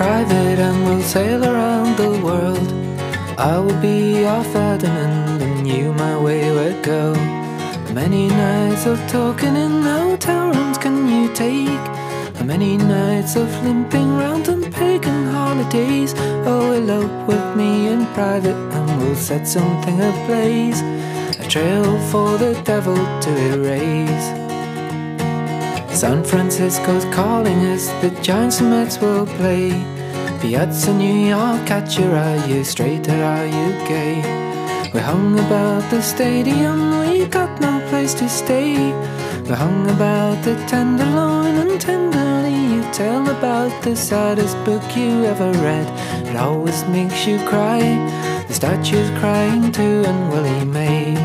private and we'll sail around the world. I will be your Ferdinand and you my wayward girl. How many nights of talking in hotel rooms can you take? How many nights of limping round on pagan holidays? Oh, elope with me in private and we'll set something ablaze, a trail for the devil to erase. San Francisco's calling us, the Giants and Mets will play. Piazza New York, at you, are you straight or are you gay? We hung about the stadium, we got no place to stay. We hung about the Tenderloin and tenderly you tell about the saddest book you ever read. It always makes you cry, the statue's crying too and Willie May.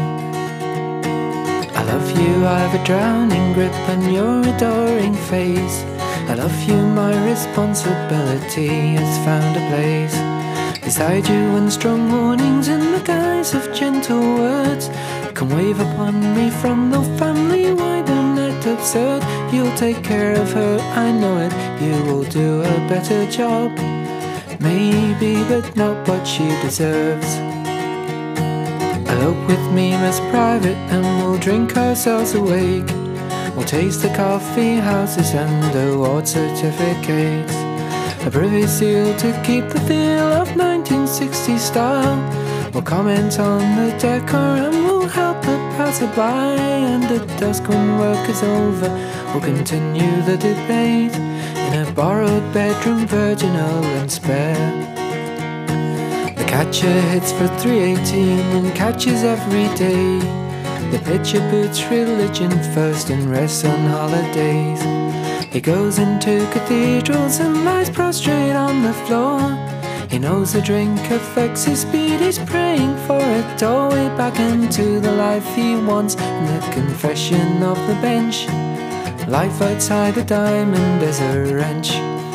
I love you, I've a drowning grip on your adoring face. I love you, my responsibility has found a place beside you, and strong warnings in the guise of gentle words come wave upon me from the family wider net absurd. You'll take care of her, I know it, you will do a better job, maybe, but not what she deserves. Elope with me, Miss Private, and we'll drink ourselves awake. We'll taste the coffee houses and award certificates, a privy seal to keep the feel of 1960s style. We'll comment on the decor and we'll help the passerby, and at dusk when work is over we'll continue the debate in a borrowed bedroom, virginal and spare. The catcher hits for 318 and catches every day. The pitcher boots religion first and rests on holidays. He goes into cathedrals and lies prostrate on the floor. He knows the drink affects his speed, he's praying for a doorway back into the life he wants. And the confession of the bench, life outside the diamond is a wrench.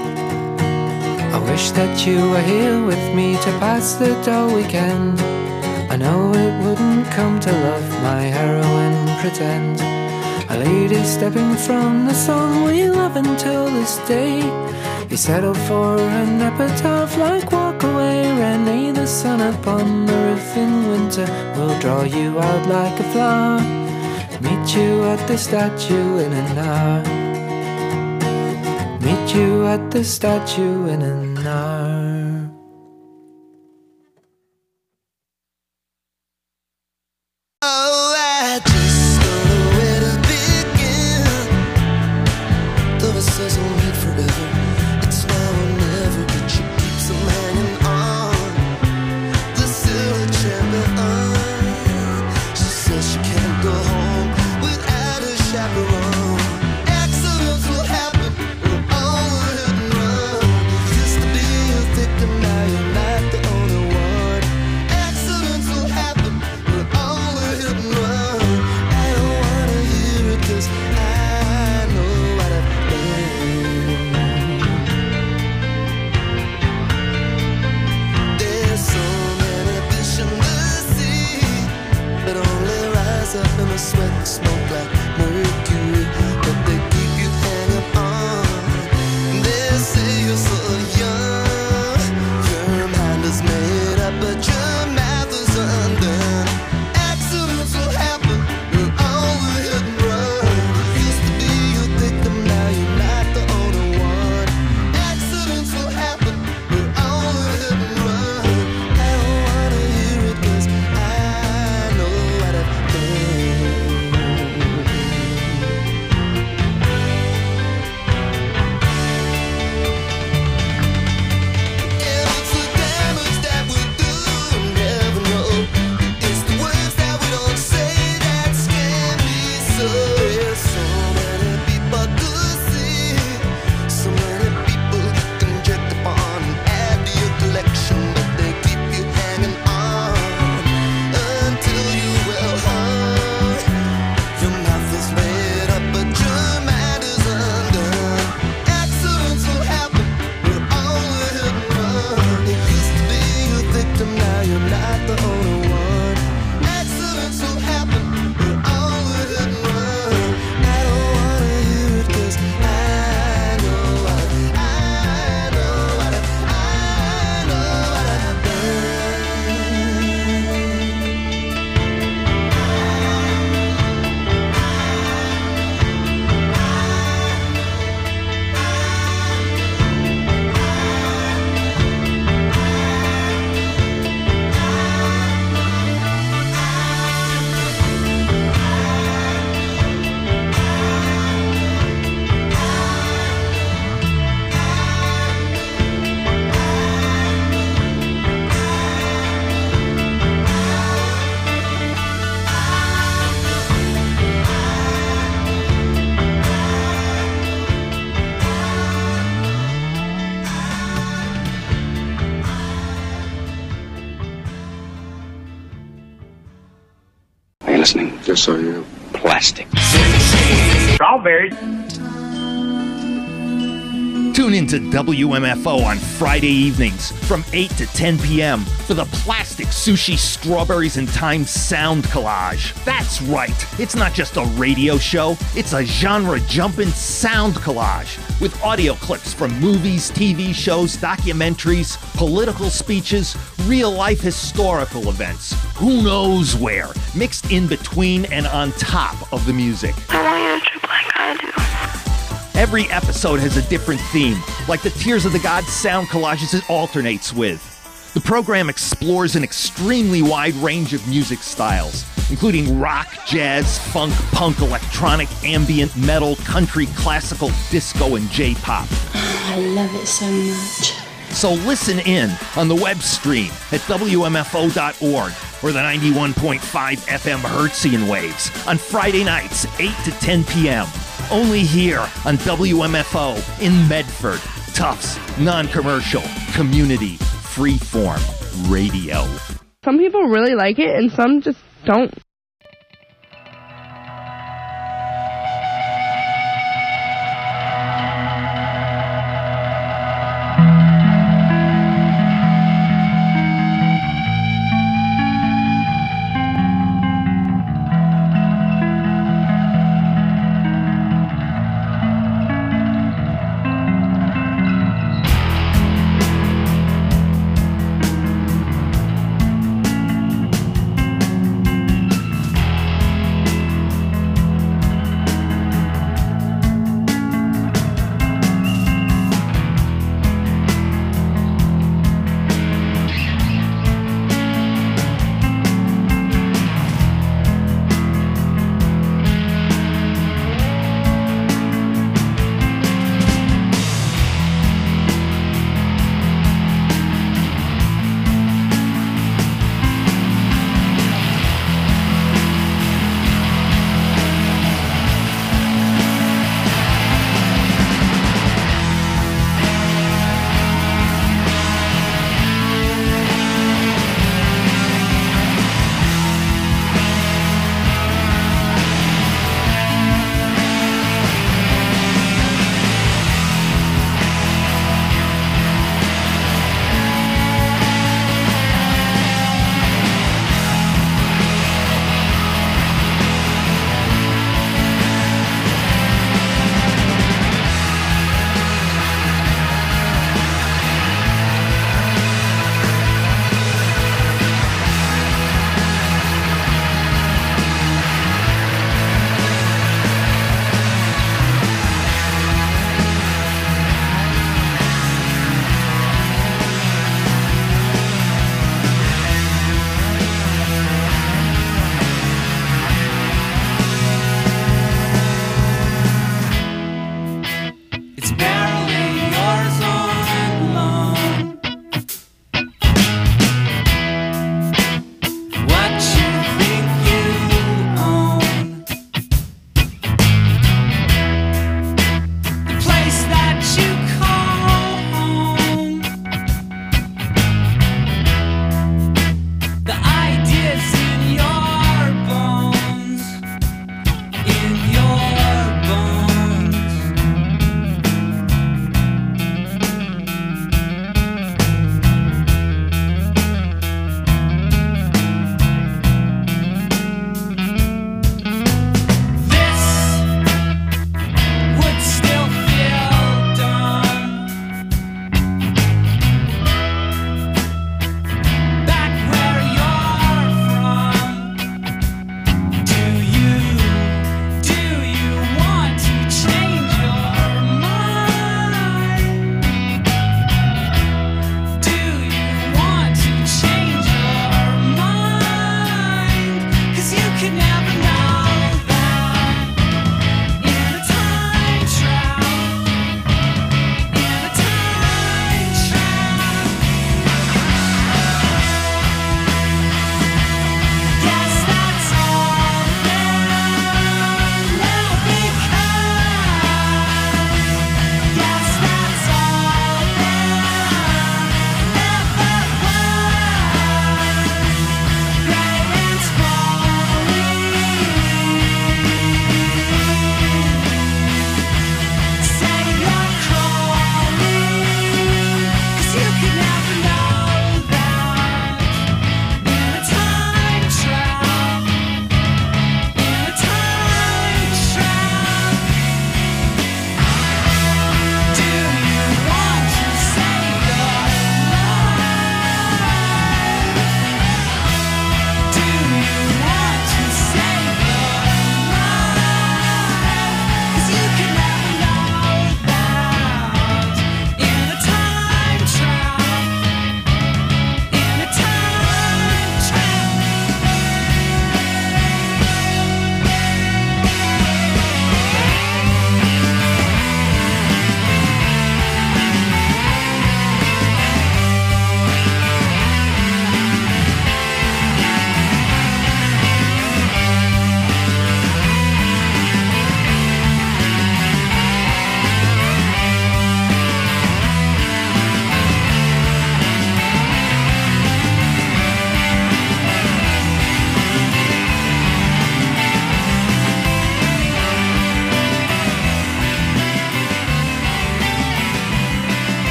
I wish that you were here with me to pass the dull weekend. I know it wouldn't come to love my heroine pretend. A lady stepping from the song we love until this day. You settle for an epitaph like Walk Away, Renee. The sun upon the roof in winter will draw you out like a flower. Meet you at the statue in an hour. Meet you at the statue in an hour. Accidents will happen, all hit and run. Used to be a victim listening. Yes, I am. Plastic. Strawberries. Tune into WMFO on Friday evenings from 8 to 10 p.m. for the Plastic Sushi Strawberries and Time Sound Collage. That's right, it's not just a radio show, it's a genre-jumping sound collage with audio clips from movies, TV shows, documentaries, political speeches, real-life historical events, who knows where, mixed in between and on top of the music. I want you to trip like I do. Every episode has a different theme, like the Tears of the Gods sound collages it alternates with. The program explores an extremely wide range of music styles, including rock, jazz, funk, punk, electronic, ambient, metal, country, classical, disco, and J-pop. I love it so much. So listen in on the web stream at WMFO.org or the 91.5 FM Hertzian waves on Friday nights, 8 to 10 p.m. Only here on WMFO in Medford. Tufts, non-commercial, community, freeform radio. Some people really like it and some just don't.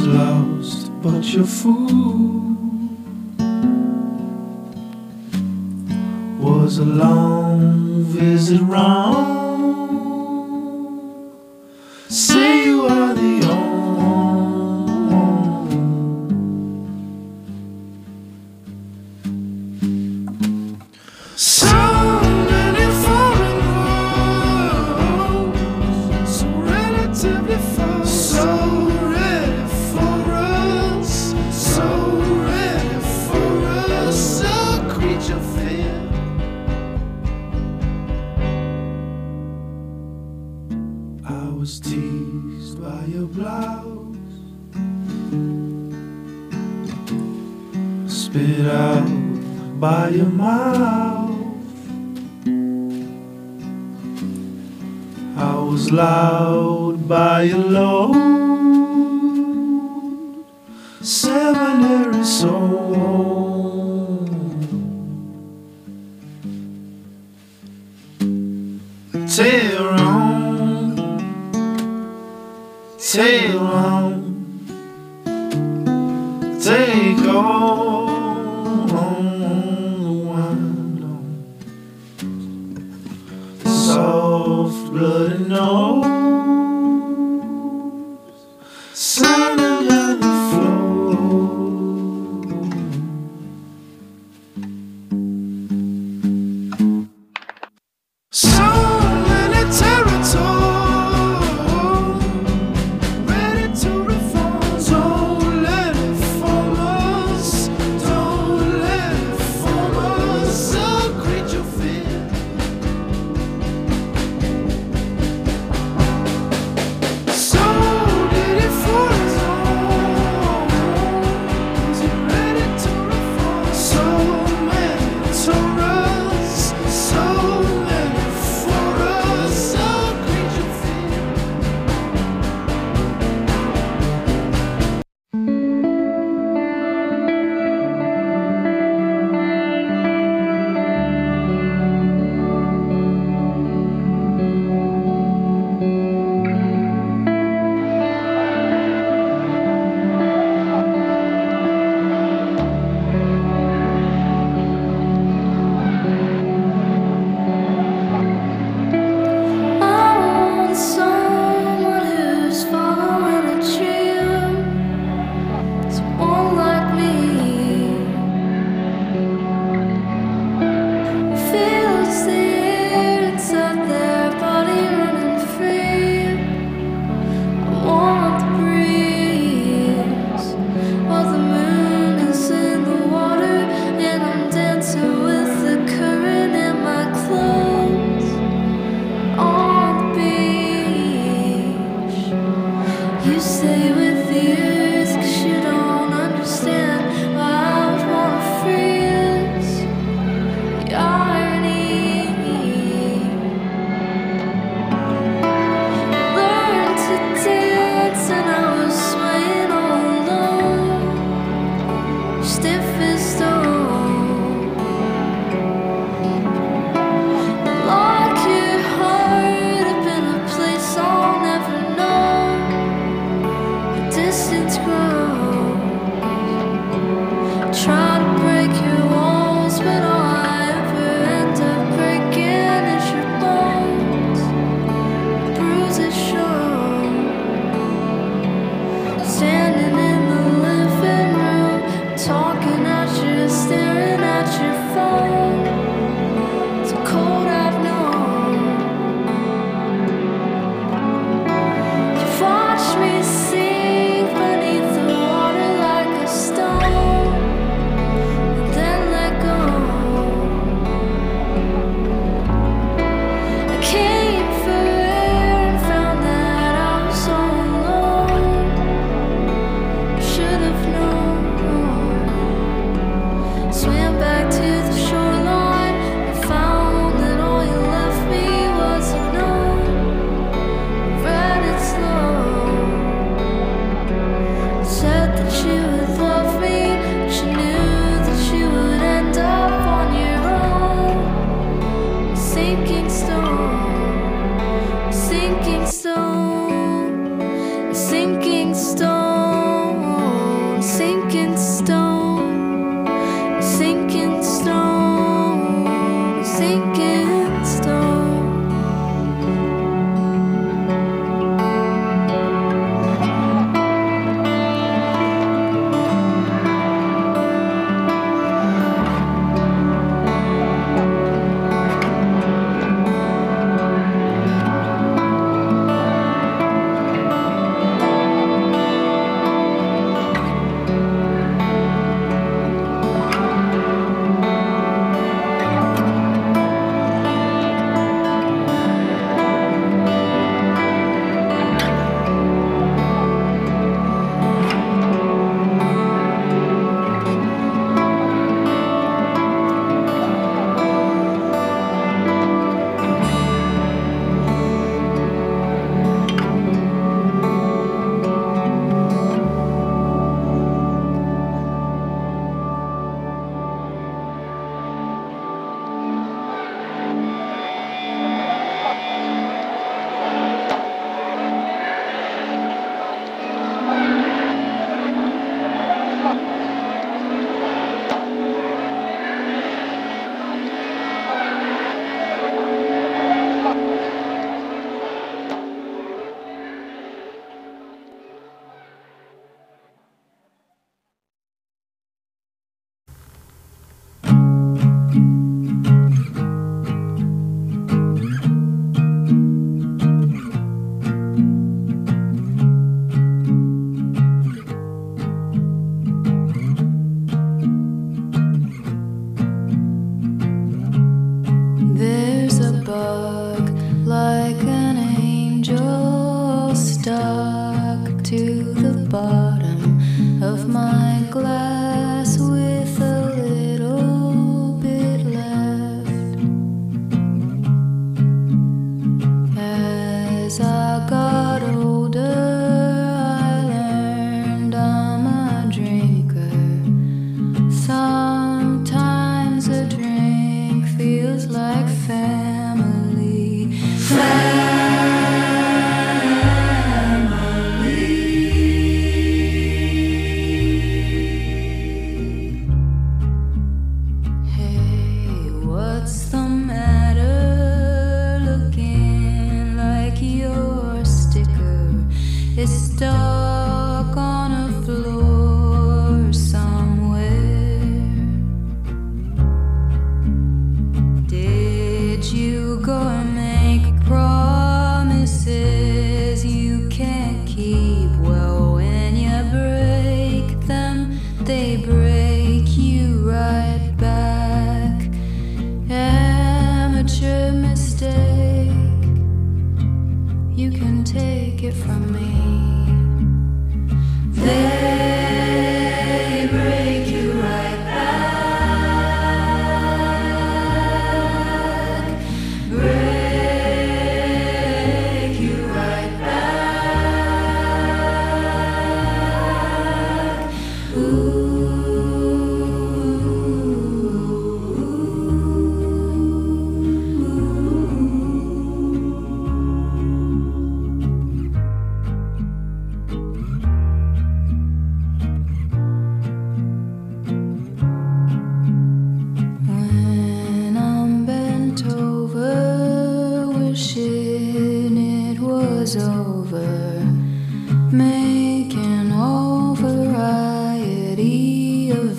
lost, but your food was a long visit round. Say you are the only. So many foreign roads, so relatively far, so ready for us, so ready for us, a creature fear. I was teased by your blouse, spit out by your mouth. I was loud by your load, seminary soul. Tail on, tail on, take all the wind on. Soft bloody nose, sounding down the floor. So many territories ready to reform. Don't let it form us. Don't let it form us. A creature fear. So did it for us all. Is it ready to reform? So many Taurus, so many for us. A creature fear. I want someone who's following a trail, someone like me. Feels the air inside their body running free. I want the breeze while the moon is in the water, and I'm dancing with the current in my clothes. On the beach, you stay with the earth 'cause you don't understand why I would wanna freeze. The irony. Learned to dance and I was swaying all alone, stiff as stone. Lock your heart up in a place I'll never know. The distance grows. Try to break your walls, but all I ever end up breaking is your bones. Bruises show. Standing in the living room, talking at you, staring at your phone. It's a cold I've known. You've watched me sink beneath the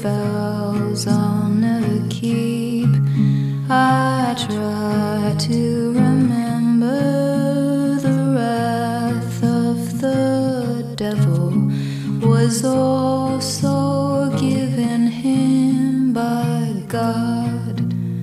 vows I'll never keep. I try to remember the wrath of the devil was also given him by God.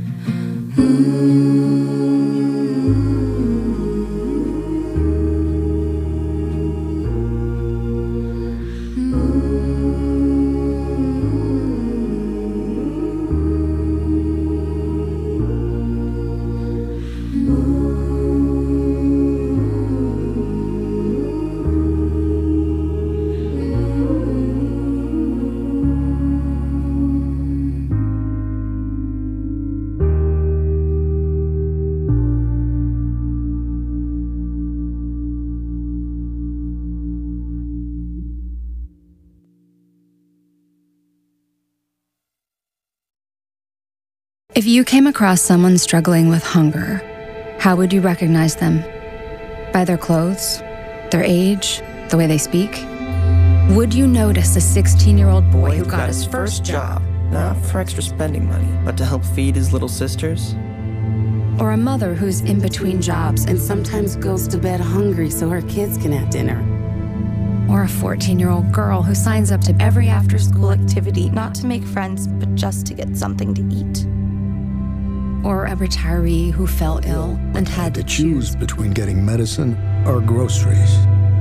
If you came across someone struggling with hunger, how would you recognize them? By their clothes, their age, the way they speak? Would you notice a 16-year-old boy who got his first job, not for extra spending money, but to help feed his little sisters? or a mother who's in between jobs and sometimes goes to bed hungry so her kids can have dinner? Or a 14-year-old girl who signs up to every after-school activity not to make friends, but just to get something to eat? Or a retiree who fell ill and had to choose between getting medicine or groceries.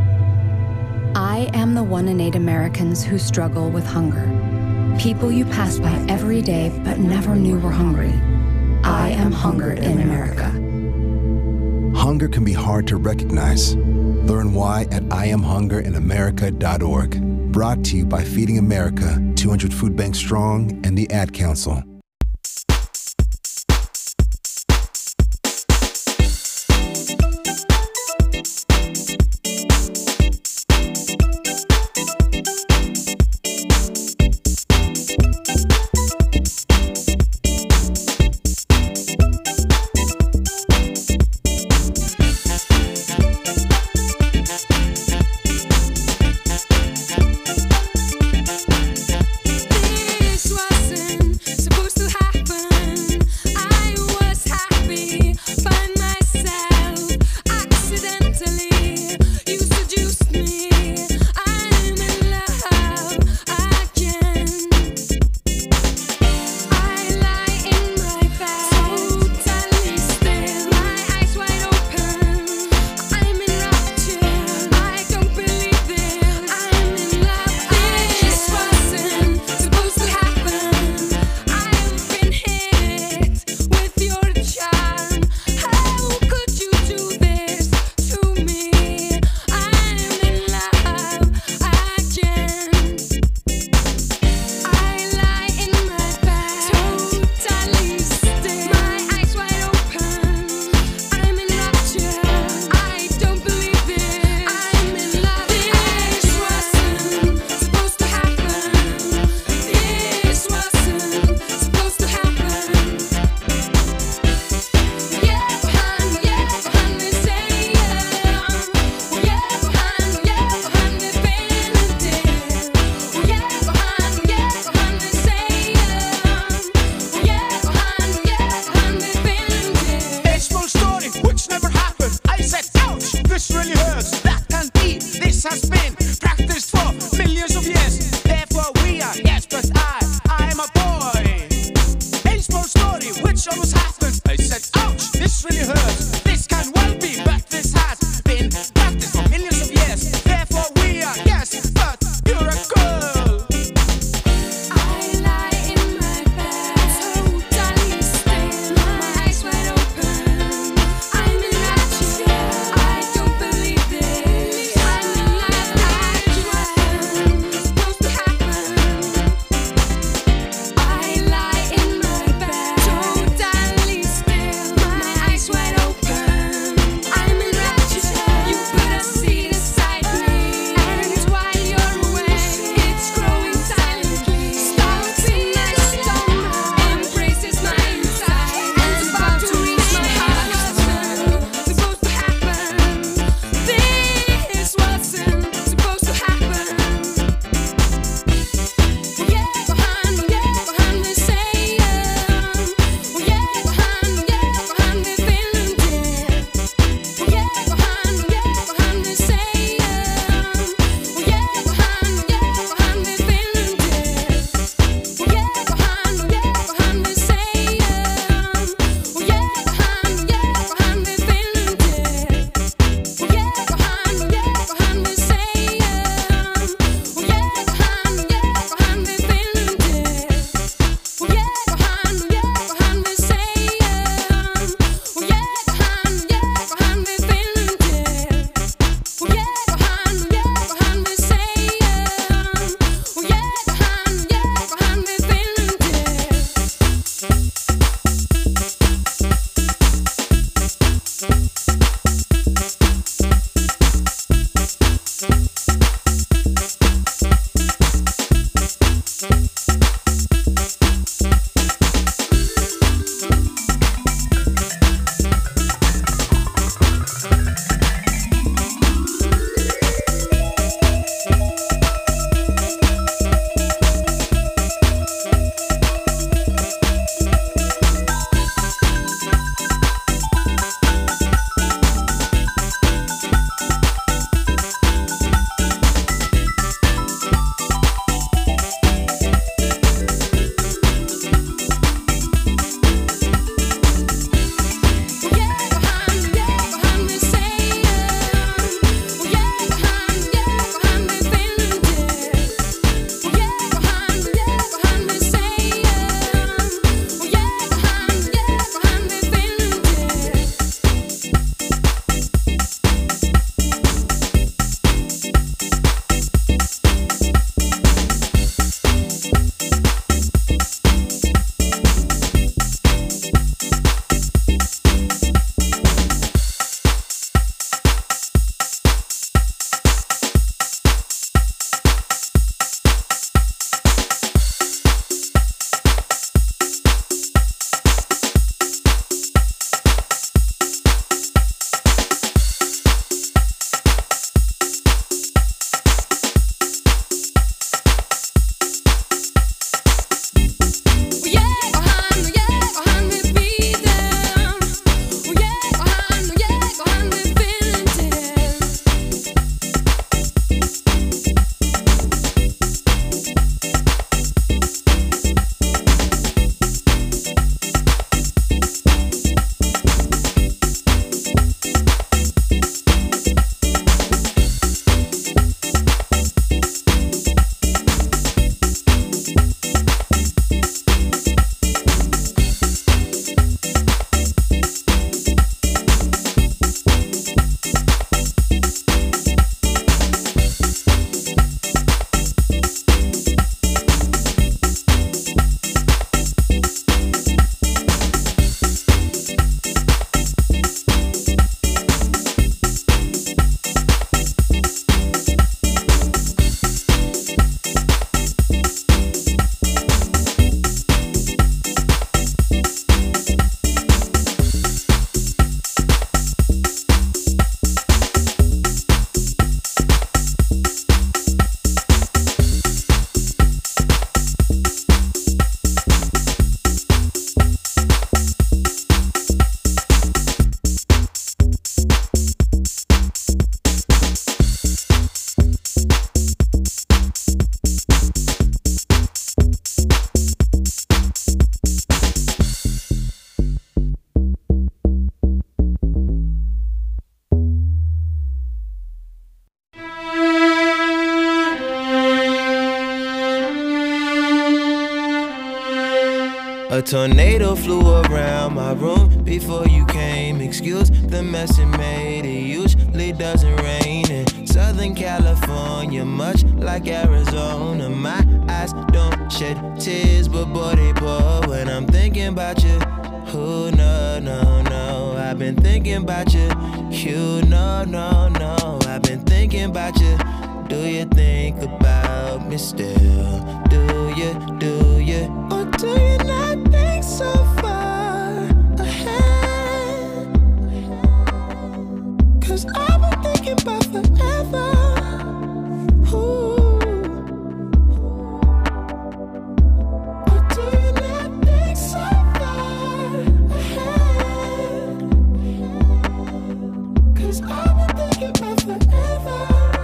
I am the 1 in 8 Americans who struggle with hunger. People you pass by every day but never knew were hungry. I am hunger in America. Hunger can be hard to recognize. Learn why at IamHungerInAmerica.org. Brought to you by Feeding America, 200 Food Banks Strong, and the Ad Council. Supposed A tornado flew around my room before you came. Excuse the mess it made. It usually doesn't rain in Southern California, much like Arizona. My eyes don't shed tears, but boy they pour when I'm thinking about you. Oh no, no, no, I've been thinking about you. You no, no, no, I've been thinking about you. Do you think about me still? Do you, or do you not think so far ahead? 'Cause I've been thinking about forever. Ooh. Or do you not think so far ahead? 'Cause I've been thinking about forever.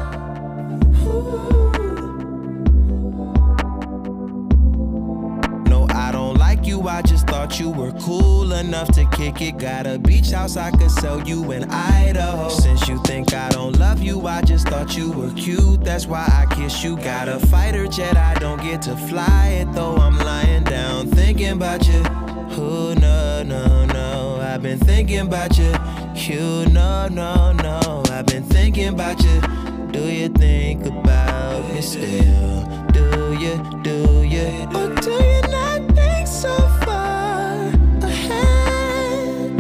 No, I don't like you, I just thought you were cool enough to kick it. Got a beach house I could sell you in Idaho. Since you think I don't love you, I just thought you were cute, that's why I kiss you. Got a fighter jet, I don't get to fly it, though I'm lying down thinking about you. Oh no, no, no, I've been thinking about you. You no, no, no, I've been thinking about you. Do you think about me still? Do you, or do you not think so far ahead?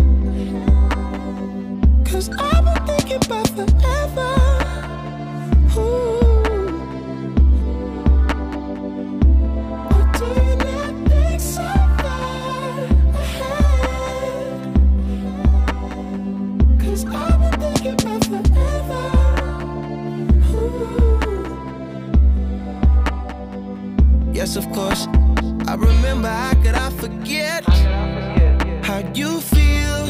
'Cause I've been thinking about forever. Ooh. Or do you not think so far ahead? 'Cause I've been thinking about forever. Yes, of course, I remember, how could I forget how you feel?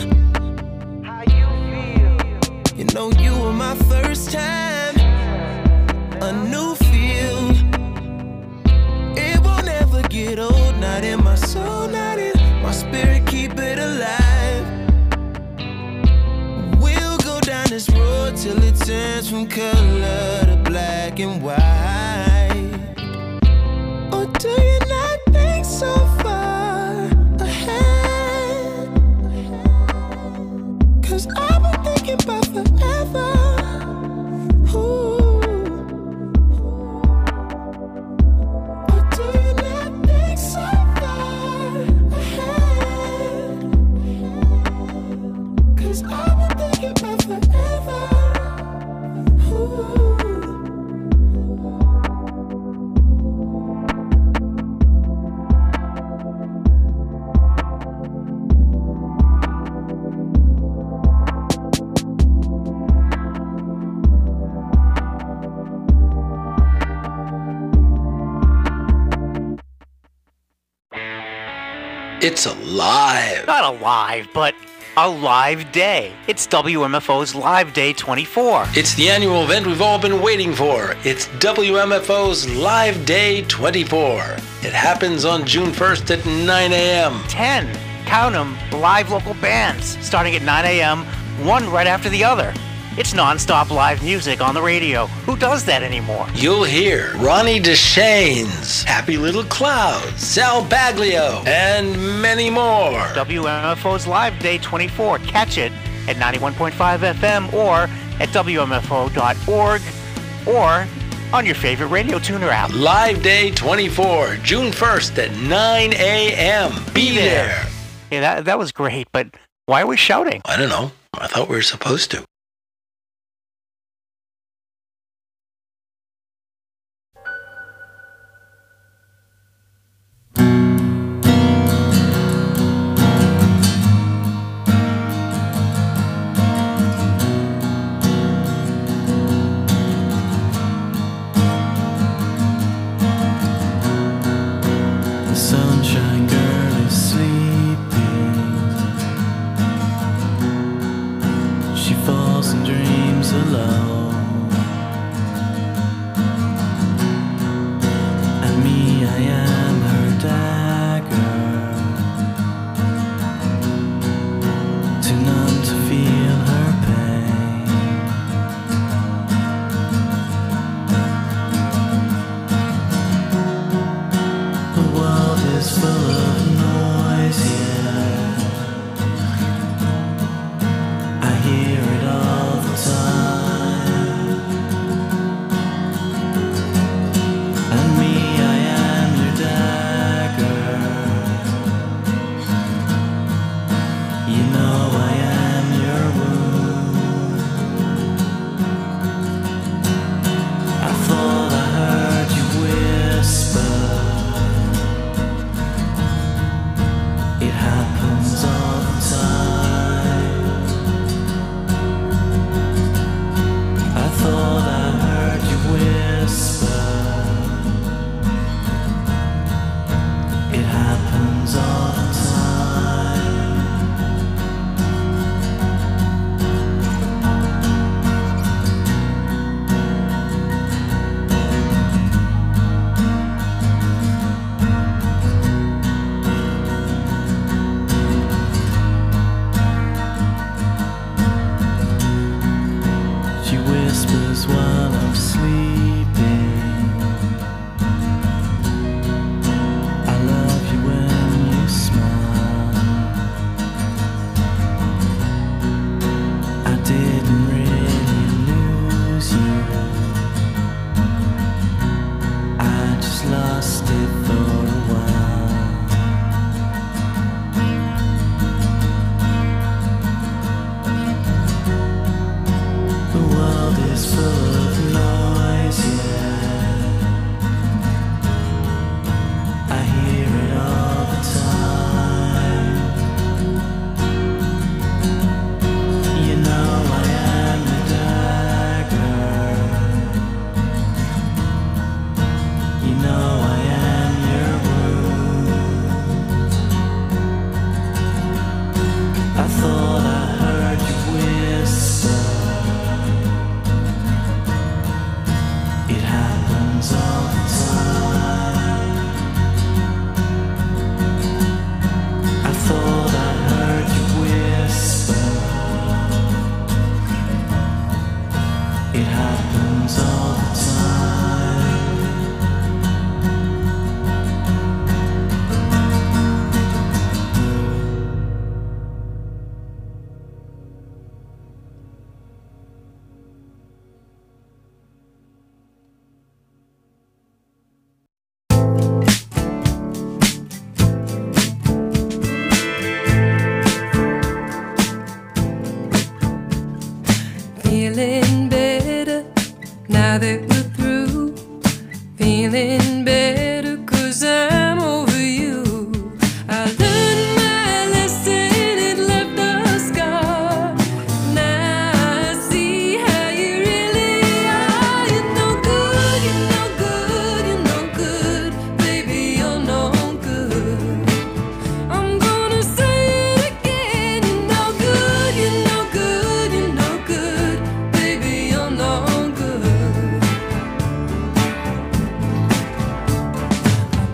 You know you were my first time, a new feel. It won't ever get old, not in my soul, not in my spirit, keep it alive. We'll go down this road till it turns from color to black and white. Or do you not think so far ahead? 'Cause I've been thinking about forever. Ooh. Or do you not think so far ahead? 'Cause I've been thinking about forever. Ooh. It's alive. Not alive, but a live day. It's WMFO's Live Day 24. It's the annual event we've all been waiting for. It's WMFO's Live Day 24. It happens on June 1st at 9 a.m. 10. Count them, live local bands, starting at 9 a.m., one right after the other. It's non-stop live music on the radio. Who does that anymore? You'll hear Ronnie DeShanes, Happy Little Clouds, Sal Baglio, and many more. WMFO's Live Day 24. Catch it at 91.5 FM or at WMFO.org or on your favorite radio tuner app. Live Day 24, June 1st at 9 a.m. Be there. Yeah, that was great, but why are we shouting? I don't know. I thought we were supposed to. Sunshine girl is sleeping. She falls and dreams alone. And me, I am her dagger, too numb to feel her pain. The world is full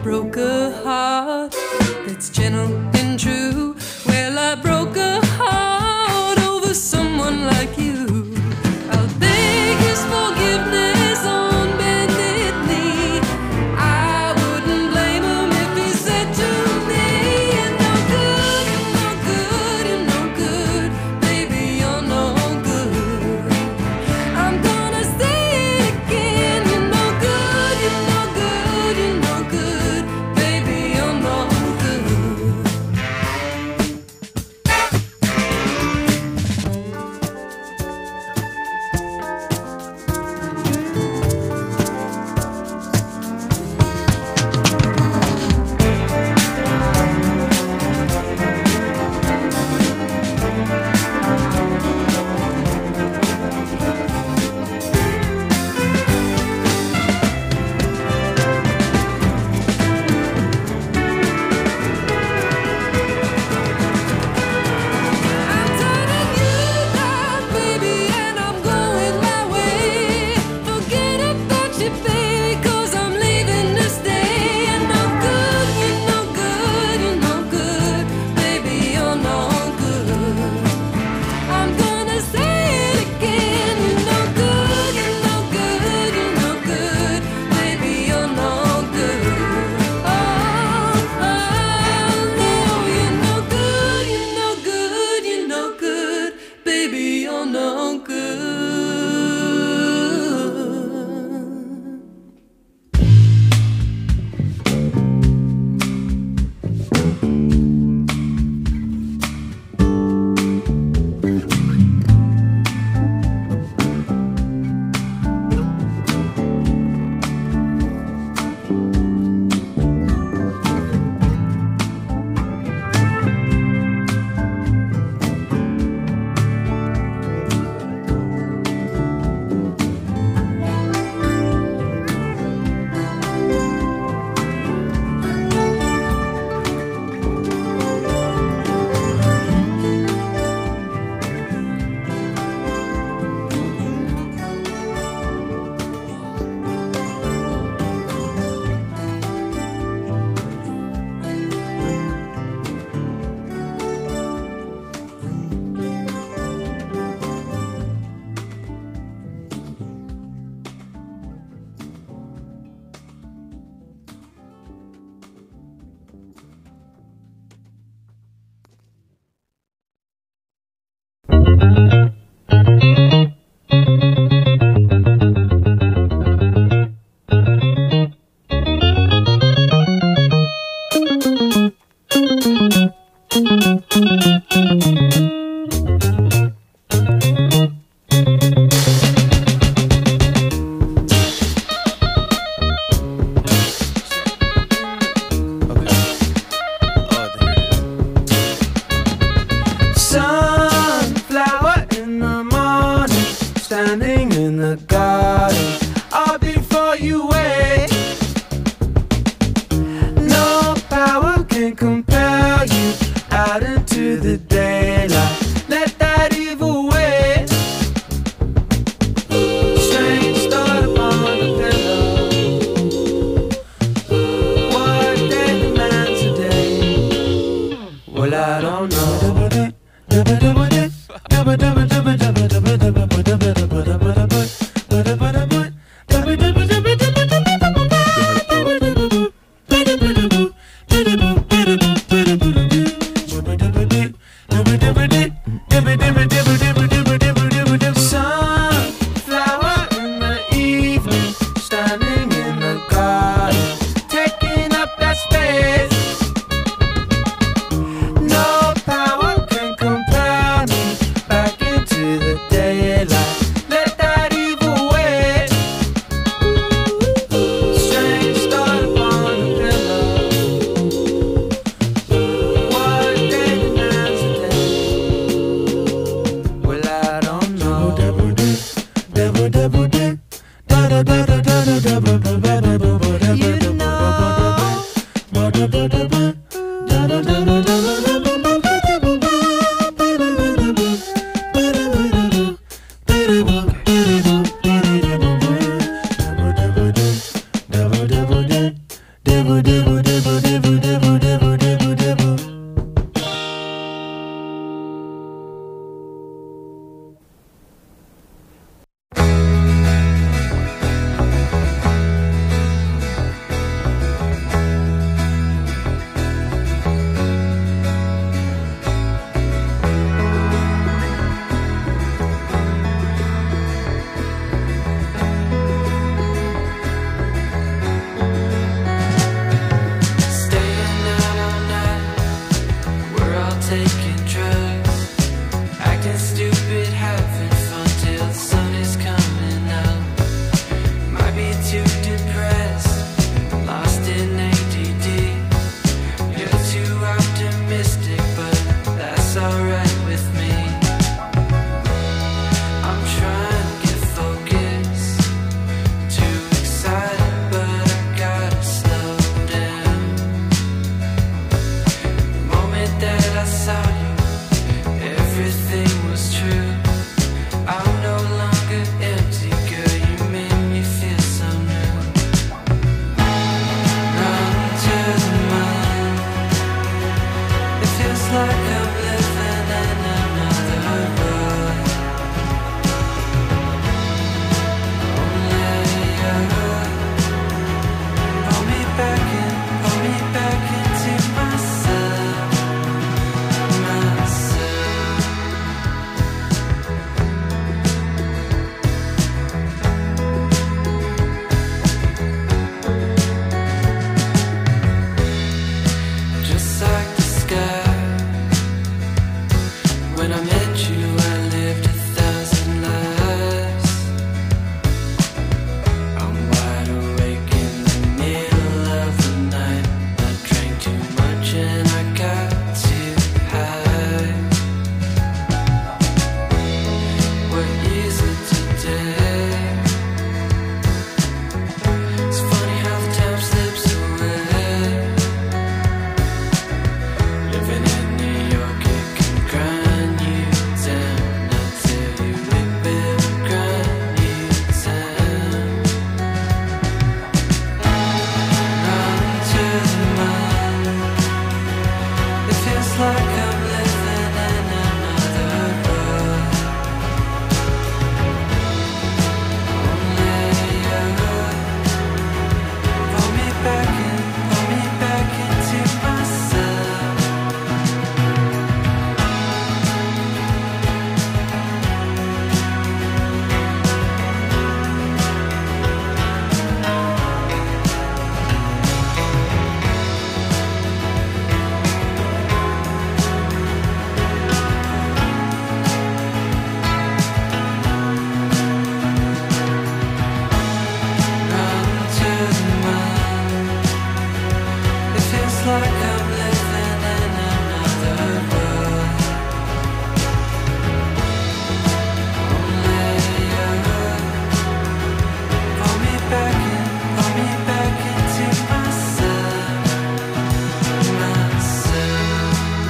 broke a heart that's gentle and true. Well, I broke a heart over someone like you. I'll beg his forgiveness on bended knee. I wouldn't blame him if he said to me, "You're no good, you're no good, baby, you're no good." I'm gonna say it again, you're no good, you're no good, you're no good, baby, you're no good. Baby, and I'm going my way. Forget about you, baby, 'cause I'm leaving to stay. You're no good, you're no good, you're no good, baby, you're no good. I'm gonna say it again, you're no good, you're no good, you're no good, baby, you're no good. Oh, no, you're no good, you're no good, you're no good, baby, you're no good. Sunflower in the morning, standing in the garden, all before you wait. No power can compel you out into the daylight. Let that evil wait. Strange thought upon the pillow. What day demands a day? Well, I don't know. Sunflower in the evening, standing in the garden, taking up that space. No power can compare me back in like I'm living in another world. Only you pull me back into myself, myself.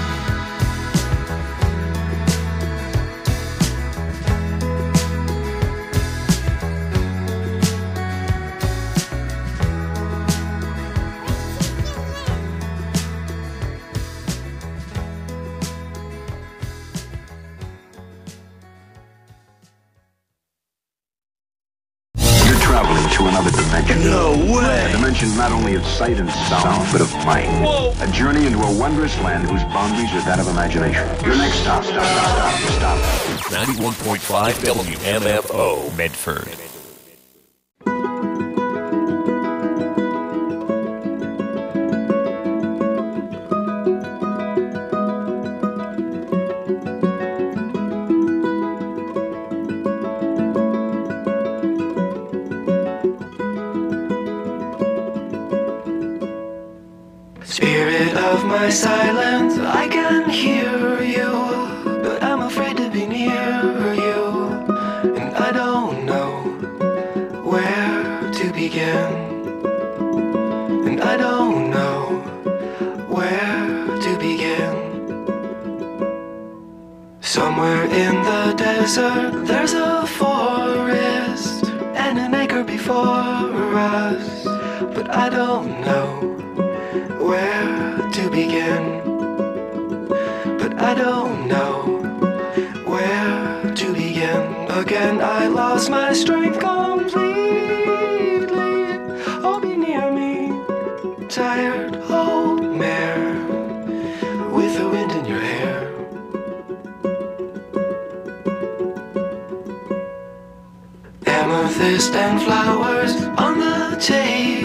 You're traveling to another dimension. No way! A dimension not only of sight and sound, but of mind. Whoa! A journey into a wondrous land whose boundaries are that of imagination. Your next stop. 91.5 WMFO, Medford. Spirit of my silence, I can hear you, but I'm afraid to be near you, and I don't know where to begin, and I don't know where to begin. Somewhere in the desert, there's a forest, and an acre before us, but I don't know where to begin, but I don't know where to begin. Again, I lost my strength completely. Oh, be near me, tired old mare with the wind in your hair. Amethyst and flowers on the table.